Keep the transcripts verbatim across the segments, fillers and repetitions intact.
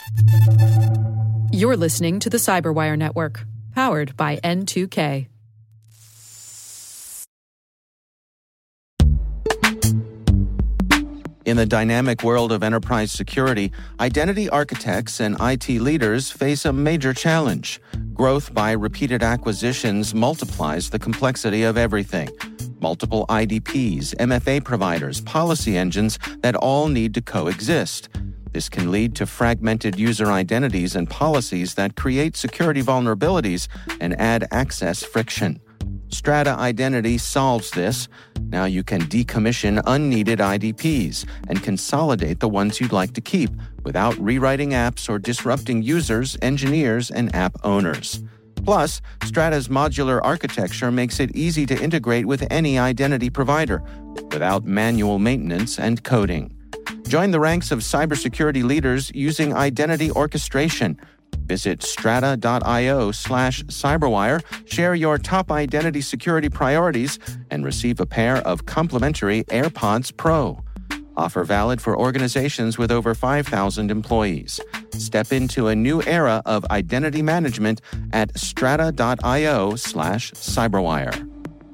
You're listening to the Cyberwire Network, powered by N two K. In the dynamic world of enterprise security, identity architects and I T leaders face a major challenge. Growth by repeated acquisitions multiplies the complexity of everything. Multiple I D Ps, M F A providers, policy engines that all need to coexist. This can lead to fragmented user identities and policies that create security vulnerabilities and add access friction. Strata Identity solves this. Now you can decommission unneeded I D Ps and consolidate the ones you'd like to keep without rewriting apps or disrupting users, engineers, and app owners. Plus, Strata's modular architecture makes it easy to integrate with any identity provider without manual maintenance and coding. Join the ranks of cybersecurity leaders using identity orchestration. Visit strata.io slash cyberwire, share your top identity security priorities, and receive a pair of complimentary AirPods Pro. Offer valid for organizations with over five thousand employees. Step into a new era of identity management at strata.io slash cyberwire.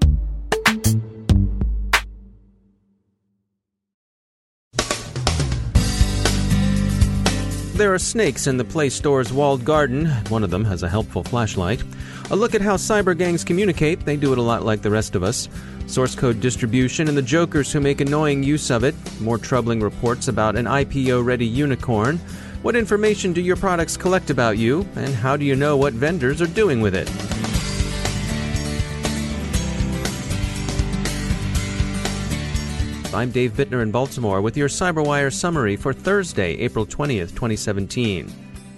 There are snakes in the Play Store's walled garden. One of them has a helpful flashlight. A look at how cyber gangs communicate. They do it a lot like the rest of us. Source code distribution and the jokers who make annoying use of it. More troubling reports about an I P O-ready unicorn. What information do your products collect about you? And how do you know what vendors are doing with it? I'm Dave Bittner in Baltimore with your CyberWire summary for Thursday, April twentieth, twenty seventeen.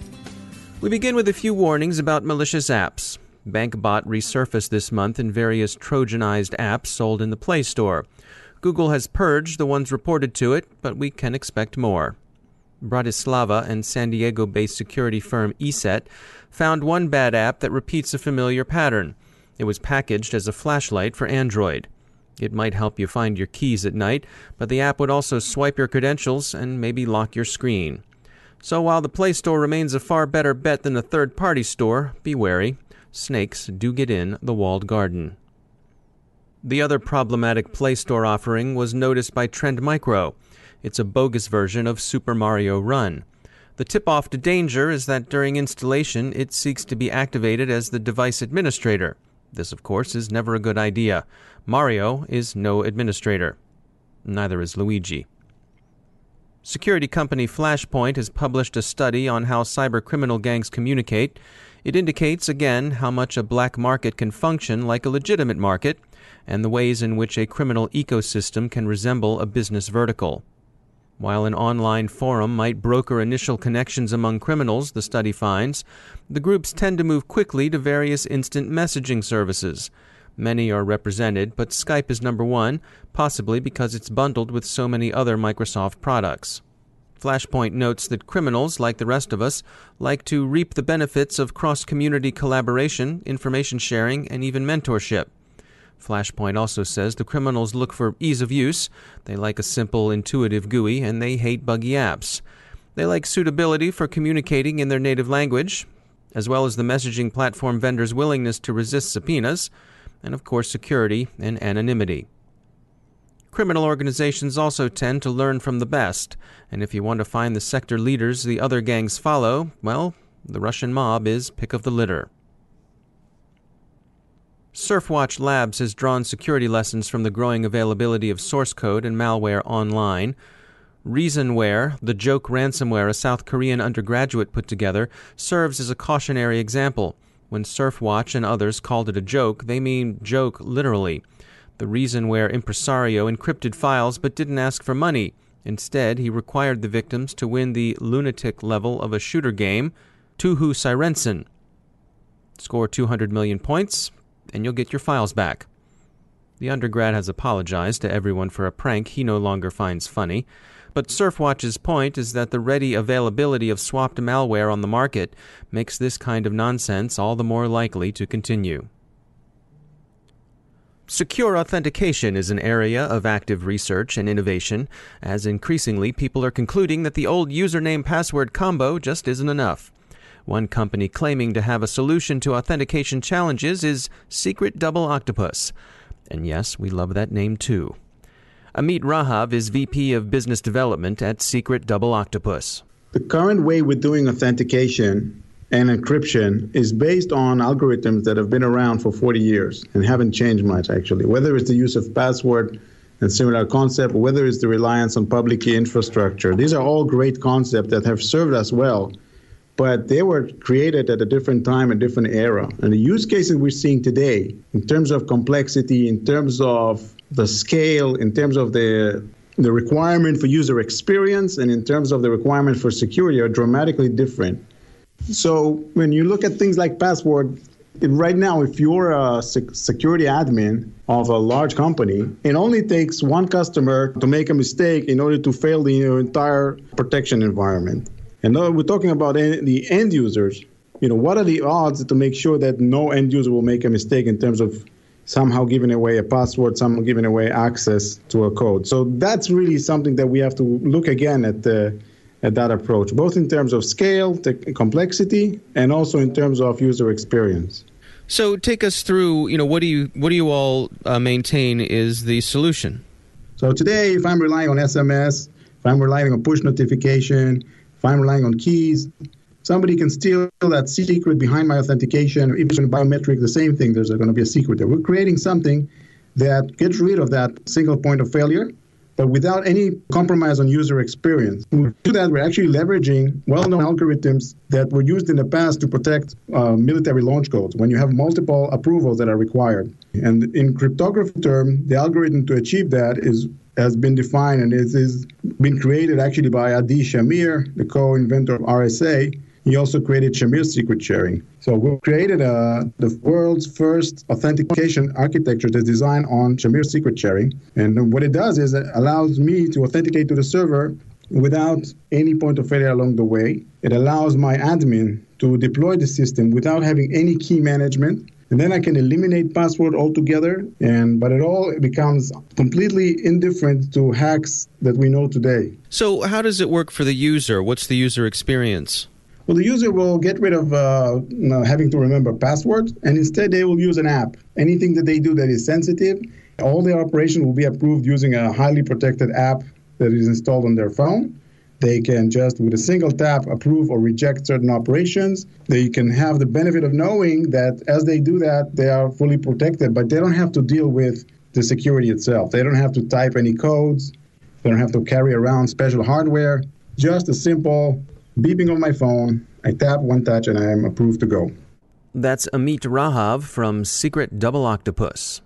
We begin with a few warnings about malicious apps. BankBot resurfaced this month in various Trojanized apps sold in the Play Store. Google has purged the ones reported to it, but we can expect more. Bratislava and San Diego-based security firm ESET found one bad app that repeats a familiar pattern. It was packaged as a flashlight for Android. It might help you find your keys at night, but the app would also swipe your credentials and maybe lock your screen. So while the Play Store remains a far better bet than a third-party store, be wary. Snakes do get in the walled garden. The other problematic Play Store offering was noticed by Trend Micro. It's a bogus version of Super Mario Run. The tip-off to danger is that during installation, it seeks to be activated as the device administrator. This, of course, is never a good idea. Mario is no administrator. Neither is Luigi. Security company Flashpoint has published a study on how cybercriminal gangs communicate. It indicates, again, how much a black market can function like a legitimate market, and the ways in which a criminal ecosystem can resemble a business vertical. While an online forum might broker initial connections among criminals, the study finds, the groups tend to move quickly to various instant messaging services. Many are represented, but Skype is number one, possibly because it's bundled with so many other Microsoft products. Flashpoint notes that criminals, like the rest of us, like to reap the benefits of cross-community collaboration, information sharing, and even mentorship. Flashpoint also says the criminals look for ease of use, they like a simple, intuitive G U I, and they hate buggy apps. They like suitability for communicating in their native language, as well as the messaging platform vendors' willingness to resist subpoenas, and of course security and anonymity. Criminal organizations also tend to learn from the best, and if you want to find the sector leaders the other gangs follow, well, the Russian mob is pick of the litter. Surfwatch Labs has drawn security lessons from the growing availability of source code and malware online. Reasonware, the joke ransomware a South Korean undergraduate put together, serves as a cautionary example. When Surfwatch and others called it a joke, they mean joke literally. The Reasonware impresario encrypted files but didn't ask for money. Instead, he required the victims to win the lunatic level of a shooter game, Tuhu Sirensen. Score two hundred million points, and you'll get your files back. The undergrad has apologized to everyone for a prank he no longer finds funny, but Surfwatch's point is that the ready availability of swapped malware on the market makes this kind of nonsense all the more likely to continue. Secure authentication is an area of active research and innovation, as increasingly people are concluding that the old username-password combo just isn't enough. One company claiming to have a solution to authentication challenges is Secret Double Octopus. And yes, we love that name too. Amit Rahav is V P of Business Development at Secret Double Octopus. The current way we're doing authentication and encryption is based on algorithms that have been around for forty years and haven't changed much, actually. Whether it's the use of password and similar concept, whether it's the reliance on public key infrastructure. These are all great concepts that have served us well, but they were created at a different time, a different era. And the use cases we're seeing today, in terms of complexity, in terms of the scale, in terms of the the requirement for user experience, and in terms of the requirement for security, are dramatically different. So when you look at things like password, right now, if you're a sec- security admin of a large company, it only takes one customer to make a mistake in order to fail the entire protection environment. And now we're talking about the end users. You know, what are the odds to make sure that no end user will make a mistake in terms of somehow giving away a password, somehow giving away access to a code? So that's really something that we have to look again at the at that approach, both in terms of scale, the complexity, and also in terms of user experience. So take us through, you know, what do you what do you all uh, maintain is the solution? So today, if I'm relying on S M S, if I'm relying on push notification, if I'm relying on keys, somebody can steal that secret behind my authentication. If it's in biometric, the same thing, there's going to be a secret there. We're creating something that gets rid of that single point of failure, but without any compromise on user experience. We do that, we're actually leveraging well-known algorithms that were used in the past to protect uh, military launch codes when you have multiple approvals that are required. And in cryptography term, the algorithm to achieve that is has been defined and is, is been created actually by Adi Shamir, the co-inventor of R S A. He also created Shamir secret sharing. So we created uh, the world's first authentication architecture that's designed on Shamir secret sharing. And what it does is it allows me to authenticate to the server without any point of failure along the way. It allows my admin to deploy the system without having any key management. And then I can eliminate password altogether, and but it all becomes completely indifferent to hacks that we know today. So how does it work for the user? What's the user experience? Well, the user will get rid of uh, you know, having to remember passwords, and instead they will use an app. Anything that they do that is sensitive, all their operation will be approved using a highly protected app that is installed on their phone. They can just, with a single tap, approve or reject certain operations. They can have the benefit of knowing that as they do that, they are fully protected, but they don't have to deal with the security itself. They don't have to type any codes. They don't have to carry around special hardware. Just a simple beeping on my phone. I tap one touch and I am approved to go. That's Amit Rahav from Secret Double Octopus.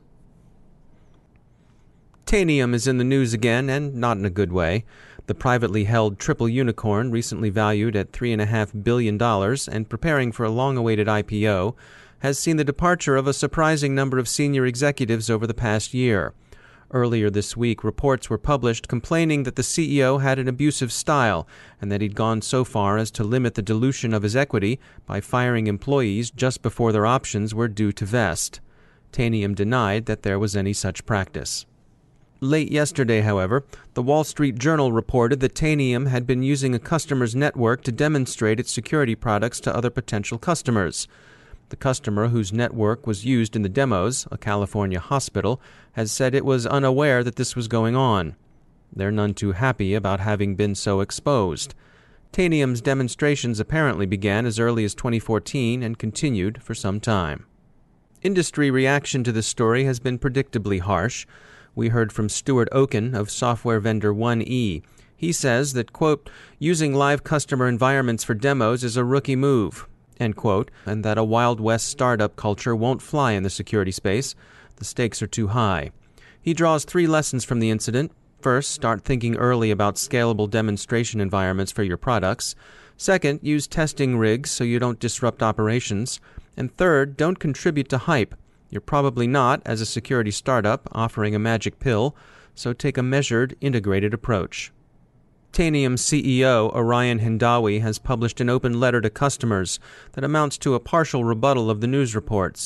Tanium is in the news again, and not in a good way. The privately held triple unicorn, recently valued at three point five billion dollars and preparing for a long-awaited I P O, has seen the departure of a surprising number of senior executives over the past year. Earlier this week, reports were published complaining that the C E O had an abusive style and that he'd gone so far as to limit the dilution of his equity by firing employees just before their options were due to vest. Tanium denied that there was any such practice. Late yesterday, however, the Wall Street Journal reported that Tanium had been using a customer's network to demonstrate its security products to other potential customers. The customer whose network was used in the demos, a California hospital, has said it was unaware that this was going on. They're none too happy about having been so exposed. Tanium's demonstrations apparently began as early as twenty fourteen and continued for some time. Industry reaction to this story has been predictably harsh. We heard from Stuart Oken of software vendor one E. He says that, quote, using live customer environments for demos is a rookie move, end quote, and that a Wild West startup culture won't fly in the security space. The stakes are too high. He draws three lessons from the incident. First, start thinking early about scalable demonstration environments for your products. Second, use testing rigs so you don't disrupt operations. And third, don't contribute to hype. You're probably not, as a security startup, offering a magic pill, so take a measured, integrated approach. Tanium C E O Orion Hindawi has published an open letter to customers that amounts to a partial rebuttal of the news reports.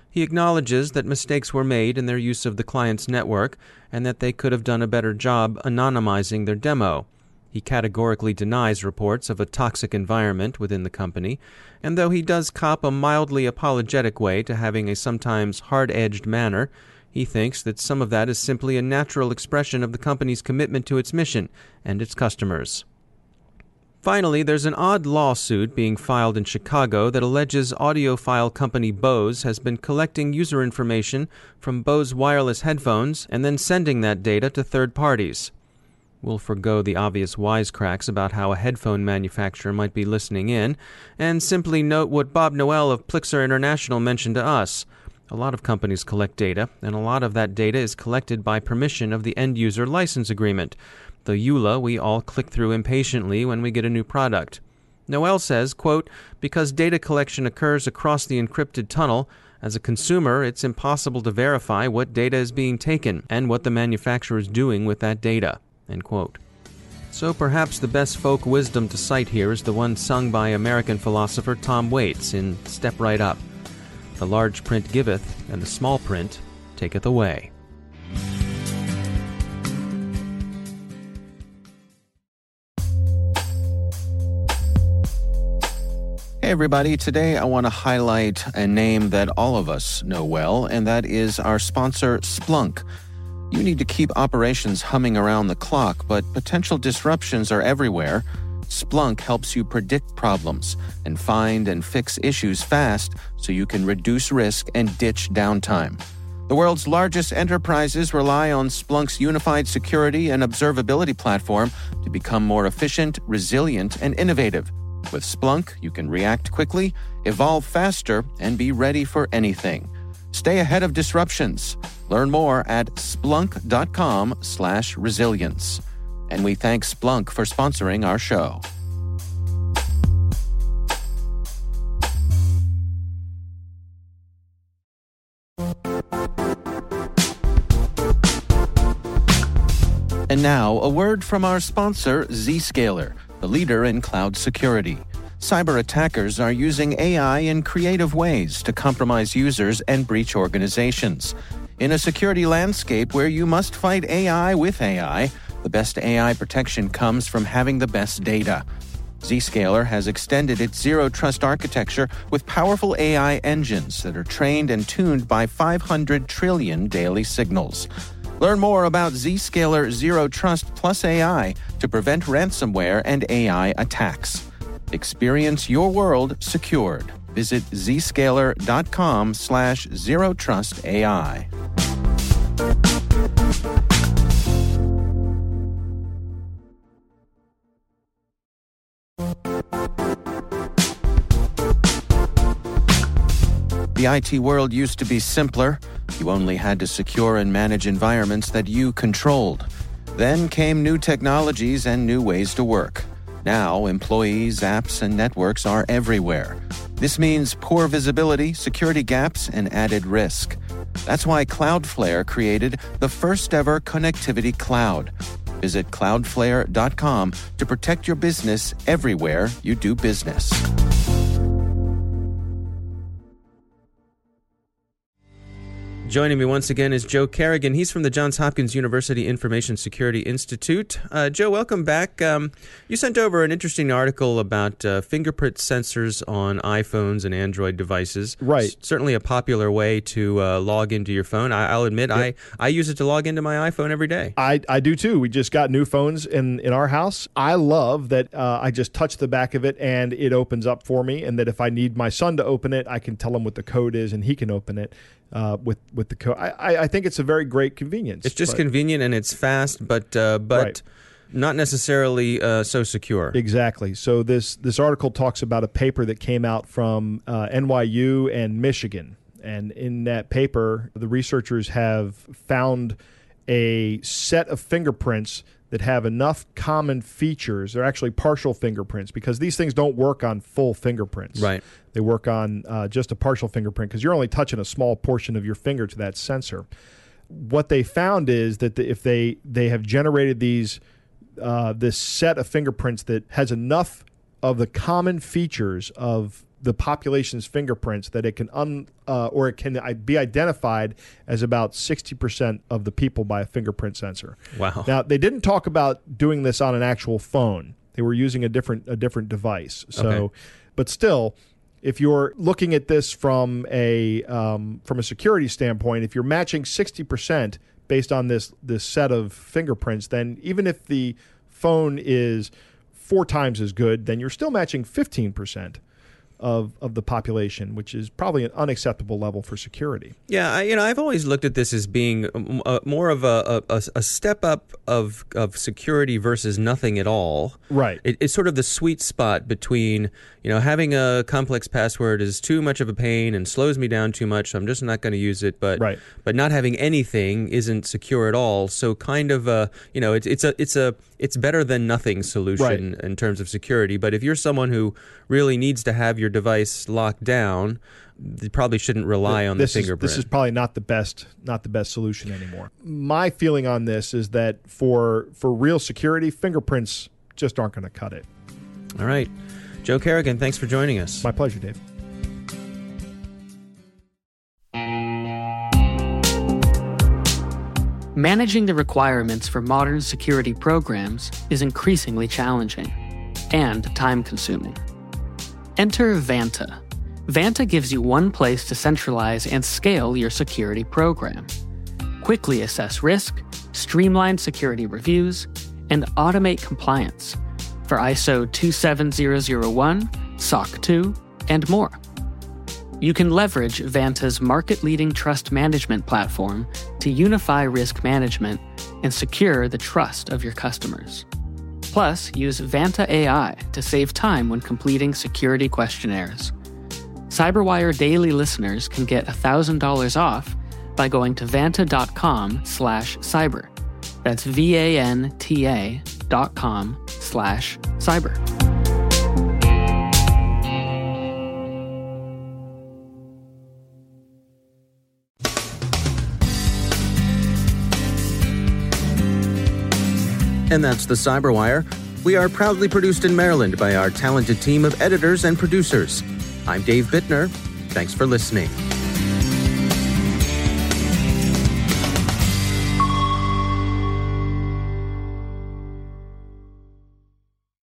He acknowledges that mistakes were made in their use of the client's network and that they could have done a better job anonymizing their demo. He categorically denies reports of a toxic environment within the company, and though he does cop a mildly apologetic way to having a sometimes hard-edged manner, he thinks that some of that is simply a natural expression of the company's commitment to its mission and its customers. Finally, there's an odd lawsuit being filed in Chicago that alleges audiophile company Bose has been collecting user information from Bose wireless headphones and then sending that data to third parties. We'll forgo the obvious wisecracks about how a headphone manufacturer might be listening in, and simply note what Bob Noel of Plixer International mentioned to us. A lot of companies collect data, and a lot of that data is collected by permission of the end-user license agreement, the E U L A we all click through impatiently when we get a new product. Noel says, quote, because data collection occurs across the encrypted tunnel, as a consumer, it's impossible to verify what data is being taken and what the manufacturer is doing with that data, end quote. So perhaps the best folk wisdom to cite here is the one sung by American philosopher Tom Waits in Step Right Up. The large print giveth, and the small print taketh away. Hey everybody, today I want to highlight a name that all of us know well, and that is our sponsor, Splunk. You need to keep operations humming around the clock, but potential disruptions are everywhere. Splunk helps you predict problems and find and fix issues fast so you can reduce risk and ditch downtime. The world's largest enterprises rely on Splunk's unified security and observability platform to become more efficient, resilient, and innovative. With Splunk, you can react quickly, evolve faster, and be ready for anything. Stay ahead of disruptions. Learn more at splunk.com slash resilience. And we thank Splunk for sponsoring our show. And now, a word from our sponsor, Zscaler, the leader in cloud security. Cyber attackers are using A I in creative ways to compromise users and breach organizations. In a security landscape where you must fight A I with A I, the best A I protection comes from having the best data. Zscaler has extended its zero-trust architecture with powerful A I engines that are trained and tuned by five hundred trillion daily signals. Learn more about Zscaler Zero Trust Plus A I to prevent ransomware and A I attacks. Experience your world secured. Visit zscaler.com slash zero trust AI. The I T world used to be simpler. You only had to secure and manage environments that you controlled. Then came new technologies and new ways to work. Now, employees, apps, and networks are everywhere. This means poor visibility, security gaps, and added risk. That's why Cloudflare created the first-ever connectivity cloud. Visit cloudflare dot com to protect your business everywhere you do business. Joining me once again is Joe Carrigan. He's from the Johns Hopkins University Information Security Institute. Uh, Joe, welcome back. Um, you sent over an interesting article about uh, fingerprint sensors on iPhones and Android devices. Right. S- certainly a popular way to uh, log into your phone. I- I'll admit, yep. I, I use it to log into my iPhone every day. I, I do too. We just got new phones in, in our house. I love that uh, I just touch the back of it and it opens up for me, and that if I need my son to open it, I can tell him what the code is and he can open it. Uh, with with the code, I I think it's a very great convenience. It's just but, convenient and it's fast, but uh, but right. not necessarily uh, so secure. Exactly. So this this article talks about a paper that came out from uh, N Y U and Michigan, and in that paper, the researchers have found a set of fingerprints that have enough common features. They're actually partial fingerprints, because these things don't work on full fingerprints. Right. They work on uh, just a partial fingerprint, because you're only touching a small portion of your finger to that sensor. What they found is that the, if they, they have generated these uh, this set of fingerprints that has enough of the common features of the population's fingerprints that it can un uh, or it can be identified as about sixty percent of the people by a fingerprint sensor. Wow. Now, they didn't talk about doing this on an actual phone. They were using a different a different device. So, Okay. but still, if you're looking at this from a um, from a security standpoint, if you're matching sixty percent based on this this set of fingerprints, then even if the phone is four times as good, then you're still matching fifteen percent of of the population, which is probably an unacceptable level for security. Yeah, I, you know, I've always looked at this as being uh, more of a, a, a step up of of security versus nothing at all. Right. It, it's sort of the sweet spot between, you know, having a complex password is too much of a pain and slows me down too much, so I'm just not going to use it. But Right. but not having anything isn't secure at all. So kind of a, you know, it's it's a it's a it's better than nothing solution Right. in terms of security. But if you're someone who really needs to have your device locked down, you probably shouldn't rely on the this is, fingerprint. this is probably not the best not the best solution anymore. My feeling on this is that for for real security, fingerprints just aren't going to cut it. All right. Joe Carrigan, thanks for joining us. My pleasure, Dave. Managing the requirements for modern security programs is increasingly challenging and time-consuming. Enter Vanta. Vanta gives you one place to centralize and scale your security program. Quickly assess risk, streamline security reviews, and automate compliance for I S O two seven zero zero one, S O C two, and more. You can leverage Vanta's market-leading trust management platform to unify risk management and secure the trust of your customers. Plus, use Vanta A I to save time when completing security questionnaires. CyberWire Daily listeners can get one thousand dollars off by going to vanta.com slash cyber. That's V-A-N-T-A dot com slash cyber. And that's the Cyberwire. We are proudly produced in Maryland by our talented team of editors and producers. I'm Dave Bittner. Thanks for listening.